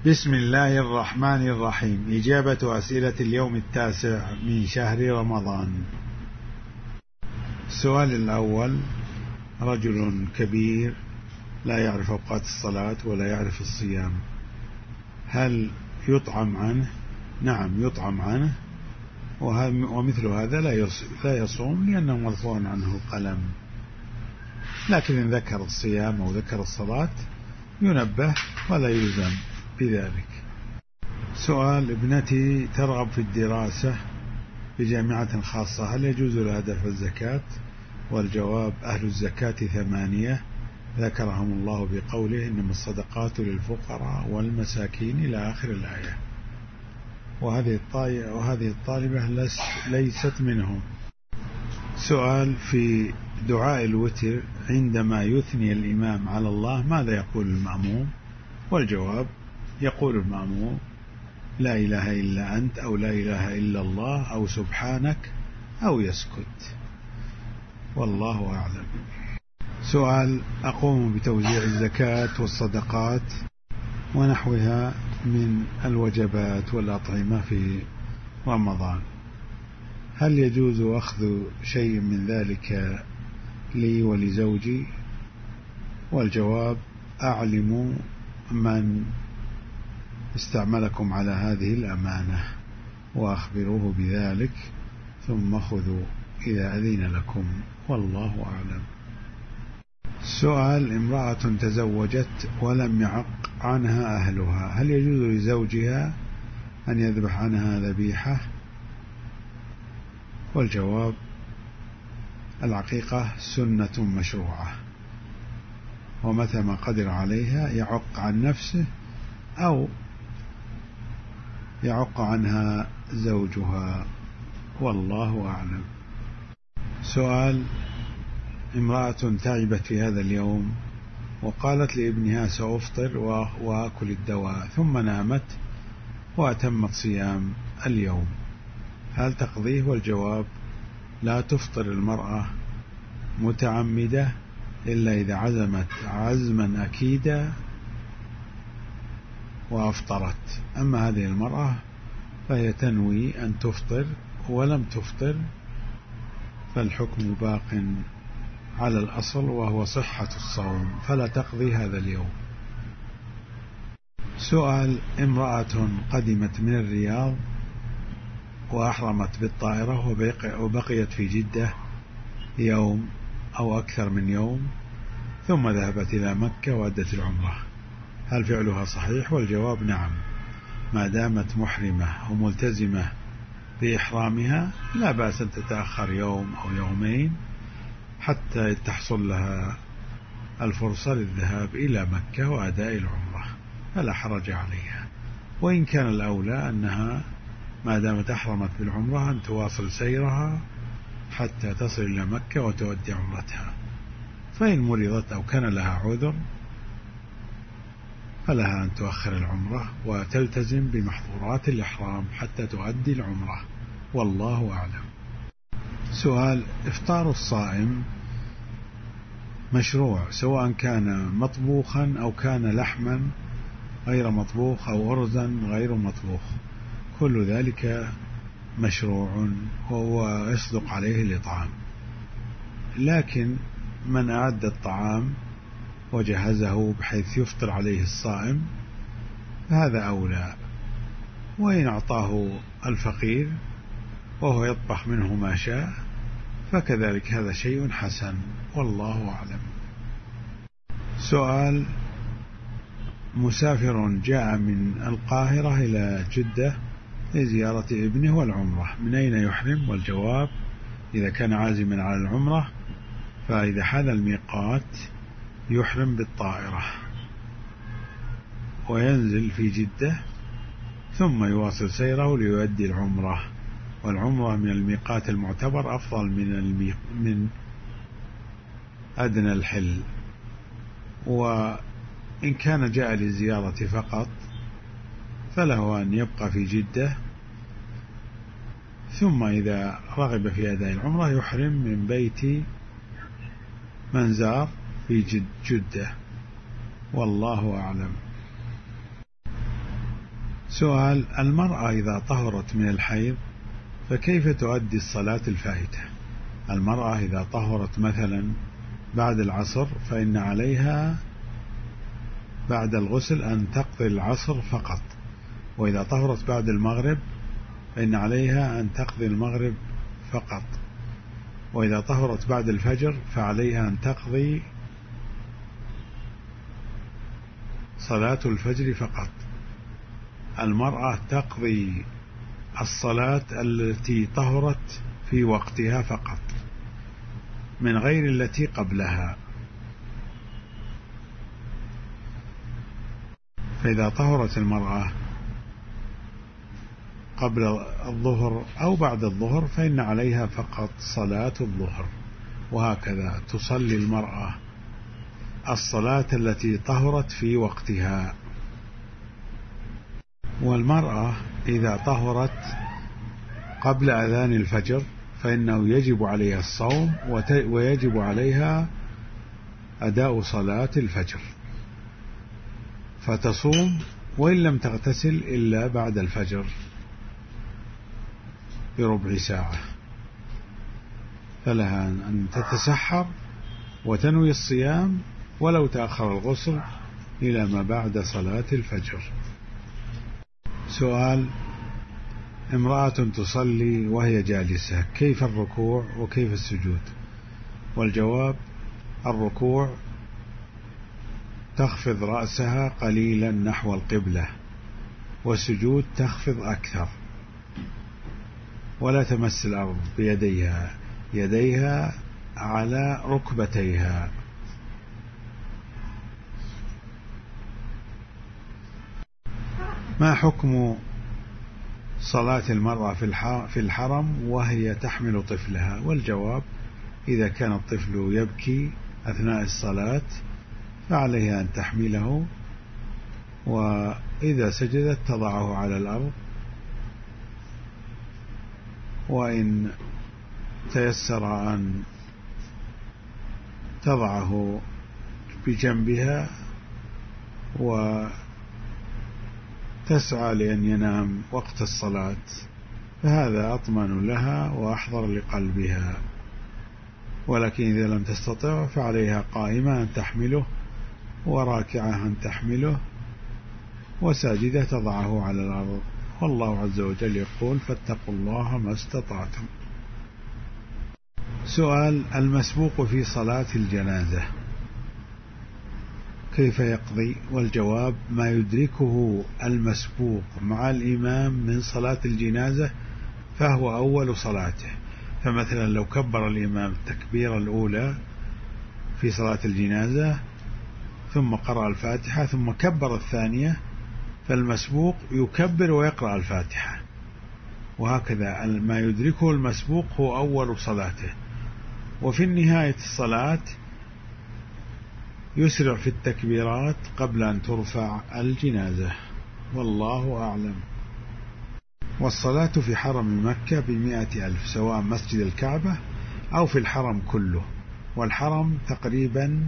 بسم الله الرحمن الرحيم. إجابة أسئلة اليوم 9 من شهر رمضان. السؤال الأول: رجل كبير لا يعرف أوقات الصلاة ولا يعرف الصيام، هل يطعم عنه؟ نعم يطعم عنه، ومثل هذا لا يصوم لأنه مرفوع عنه القلم، لكن إن ذكر الصيام أو ذكر الصلاة ينبه ولا يلزم بذلك. سؤال: ابنتي ترغب في الدراسة في جامعة خاصة، هل يجوز لها دفع الزكاة؟ والجواب: أهل الزكاة 8 ذكرهم الله بقوله: إنما الصدقات للفقراء والمساكين إلى آخر الآية، وهذه الطالبة ليست منهم. سؤال: في دعاء الوتر عندما يثني الإمام على الله ماذا يقول المأموم؟ والجواب: يقول المأموم: لا إله إلا أنت، أو لا إله إلا الله، أو سبحانك، أو يسكت، والله أعلم. سؤال: أقوم بتوزيع الزكاة والصدقات ونحوها من الوجبات والأطعمة في رمضان، هل يجوز أخذ شيء من ذلك لي ولزوجي؟ والجواب: أعلم من استعملكم على هذه الأمانة وأخبروه بذلك، ثم خذوا إذا أذن لكم، والله أعلم. سؤال: امرأة تزوجت ولم يعق عنها أهلها، هل يجوز لزوجها أن يذبح عنها ذبيحة؟ والجواب: العقيقة سنة مشروعة، ومتى ما قدر عليها يعق عن نفسه أو يعق عنها زوجها، والله أعلم. سؤال: امرأة تعبت في هذا اليوم وقالت لابنها سأفطر وأكل الدواء، ثم نامت وأتمت صيام اليوم، هل تقضيه؟ والجواب: لا تفطر المرأة متعمدة إلا إذا عزمت عزما أكيدا وأفطرت، أما هذه المرأة فهي تنوي أن تفطر ولم تفطر، فالحكم باق على الأصل وهو صحة الصوم، فلا تقضي هذا اليوم. سؤال: امرأة قدمت من الرياض وأحرمت بالطائرة وبقيت في جدة يوم أو أكثر من يوم، ثم ذهبت إلى مكة وأدت العمرة، هل فعلها صحيح؟ والجواب: نعم، ما دامت محرمة وملتزمة بإحرامها لا بأس أن تتأخر يوم أو يومين حتى تحصل لها الفرصة للذهاب إلى مكة وأداء العمرة، فلا حرج عليها. وإن كان الأولى أنها ما دامت أحرمت بالعمرة أن تواصل سيرها حتى تصل إلى مكة وتؤدي عمرتها، فإن مرضت أو كان لها عذر فلها أن تؤخر العمرة وتلتزم بمحظورات الإحرام حتى تؤدي العمرة، والله أعلم. سؤال: إفطار الصائم مشروع سواء كان مطبوخا أو كان لحما غير مطبوخ أو أرزا غير مطبوخ، كل ذلك مشروع وهو يصدق عليه الإطعام، لكن من أعد الطعام وجهزه بحيث يفطر عليه الصائم فهذا أولى، وإن أعطاه الفقير وهو يطبخ منه ما شاء فكذلك هذا شيء حسن، والله أعلم. سؤال: مسافر جاء من القاهرة إلى جدة لزيارة ابنه والعمرة، من أين يحرم؟ والجواب: إذا كان عازما على العمرة فإذا حان الميقات يحرم بالطائرة وينزل في جدة ثم يواصل سيره ليؤدي العمرة، والعمرة من الميقات المعتبر أفضل من أدنى الحل. وإن كان جاء للزيارة فقط فله أن يبقى في جدة، ثم إذا رغب في أداء العمرة يحرم من بيت من زار في جدة، والله أعلم. سؤال: المرأة إذا طهرت من الحيض فكيف تؤدي الصلاة الفائتة؟ المرأة إذا طهرت مثلا بعد العصر فإن عليها بعد الغسل أن تقضي العصر فقط، وإذا طهرت بعد المغرب فإن عليها أن تقضي المغرب فقط، وإذا طهرت بعد الفجر فعليها أن تقضي صلاة الفجر فقط. المرأة تقضي الصلاة التي طهرت في وقتها فقط من غير التي قبلها. فإذا طهرت المرأة قبل الظهر أو بعد الظهر فإن عليها فقط صلاة الظهر، وهكذا تصلي المرأة الصلاة التي طهرت في وقتها. والمرأة إذا طهرت قبل أذان الفجر فإنه يجب عليها الصوم ويجب عليها أداء صلاة الفجر، فتصوم وإن لم تغتسل إلا بعد الفجر بربع ساعة، فلها أن تتسحر وتنوي الصيام ولو تأخر الغسل إلى ما بعد صلاة الفجر. سؤال: امرأة تصلي وهي جالسة، كيف الركوع وكيف السجود؟ والجواب: الركوع تخفض رأسها قليلا نحو القبلة، والسجود تخفض أكثر، ولا تمس الأرض بيديها، يديها على ركبتيها. ما حكم صلاة المرأة في الحرم وهي تحمل طفلها؟ والجواب: إذا كان الطفل يبكي أثناء الصلاة فعليها أن تحمله، وإذا سجدت تضعه على الأرض، وإن تيسر أن تضعه بجنبها وتسعى لأن ينام وقت الصلاة فهذا أطمن لها وأحضر لقلبها. ولكن إذا لم تستطع فعليها قائمة أن تحمله، وراكعة أن تحمله، وساجدة تضعه على الأرض. والله عز وجل يقول: فاتقوا الله ما استطعتم. سؤال: المسبوق في صلاة الجنازة كيف يقضي؟ والجواب: ما يدركه المسبوق مع الإمام من صلاة الجنازة فهو أول صلاته. فمثلا لو كبر الإمام التكبيرة الأولى في صلاة الجنازة ثم قرأ الفاتحة ثم كبر الثانية، فالمسبوق يكبر ويقرأ الفاتحة، وهكذا ما يدركه المسبوق هو أول صلاته. وفي نهاية الصلاة يسرع في التكبيرات قبل أن ترفع الجنازة، والله أعلم. والصلاة في حرم مكة ب100,000 سواء مسجد الكعبة أو في الحرم كله، والحرم تقريبا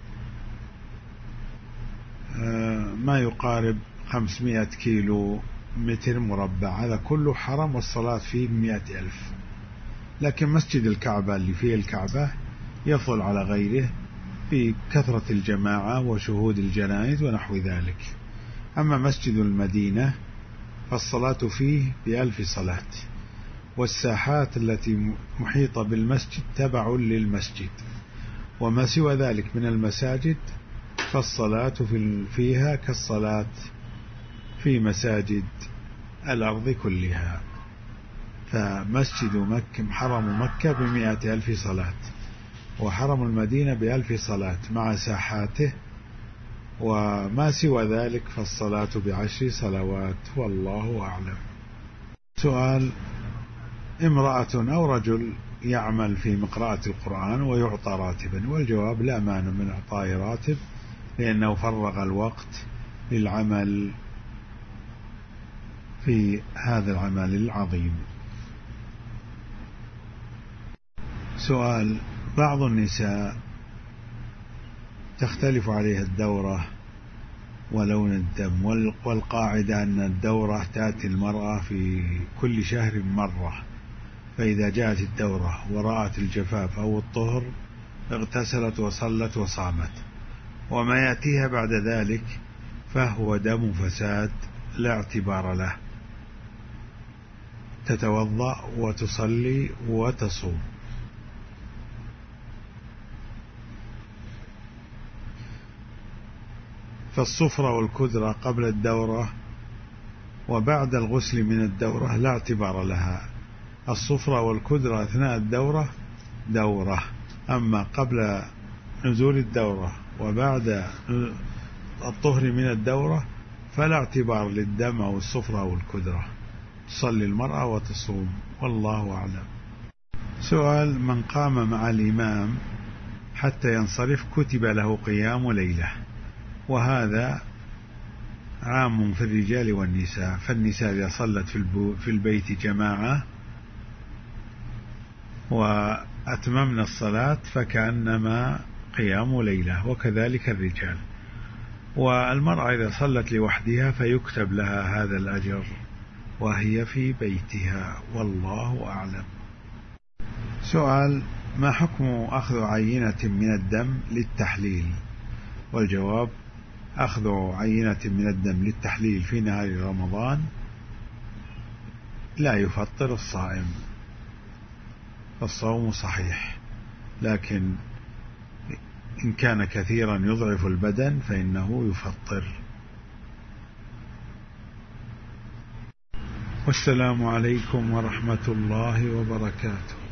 ما يقارب 500 كيلو متر مربع، هذا كله حرم والصلاة فيه ب100,000. لكن مسجد الكعبة اللي فيه الكعبة يفضل على غيره في كثرة الجماعة وشهود الجنائز ونحو ذلك. أما مسجد المدينة فالصلاة فيه ب1000 صلاة، والساحات التي محيطة بالمسجد تبع للمسجد، وما سوى ذلك من المساجد فالصلاة فيها كالصلاة في مساجد الأرض كلها. فمسجد مكة حرم مكة ب100,000 صلاة، وحرم المدينة ب1000 صلاة مع ساحاته، وما سوى ذلك فالصلاة ب10 صلوات، والله أعلم. سؤال: امرأة أو رجل يعمل في مقرأة القرآن ويعطى راتبا، والجواب: لا مانع من إعطاء راتب لأنه فرغ الوقت للعمل في هذا العمل العظيم. سؤال: بعض النساء تختلف عليها الدورة ولون الدم. والقاعدة أن الدورة تأتي المرأة في كل شهر مرة، فإذا جاءت الدورة ورأت الجفاف أو الطهر اغتسلت وصلت وصامت، وما يأتيها بعد ذلك فهو دم فساد لا اعتبار له، تتوضأ وتصلي وتصوم. فالصفرة والكدرة قبل الدورة وبعد الغسل من الدورة لا اعتبار لها. الصفرة والكدرة أثناء الدورة دورة، أما قبل نزول الدورة وبعد الطهر من الدورة فلا اعتبار للدم أو الصفرة أو الكدرة، تصلي المرأة وتصوم، والله أعلم. سؤال: من قام مع الإمام حتى ينصرف كتب له قيام ليلة، وهذا عام في الرجال والنساء، فالنساء إذا صلت في البيت جماعة وأتممنا الصلاة فكأنما قيام ليلة، وكذلك الرجال. والمرأة إذا صلت لوحدها فيكتب لها هذا الأجر وهي في بيتها، والله أعلم. سؤال: ما حكم أخذ عينة من الدم للتحليل؟ والجواب: أخذ عينة من الدم للتحليل في نهار رمضان لا يفطر الصائم، فالصوم صحيح، لكن إن كان كثيرا يضعف البدن فإنه يفطر. والسلام عليكم ورحمة الله وبركاته.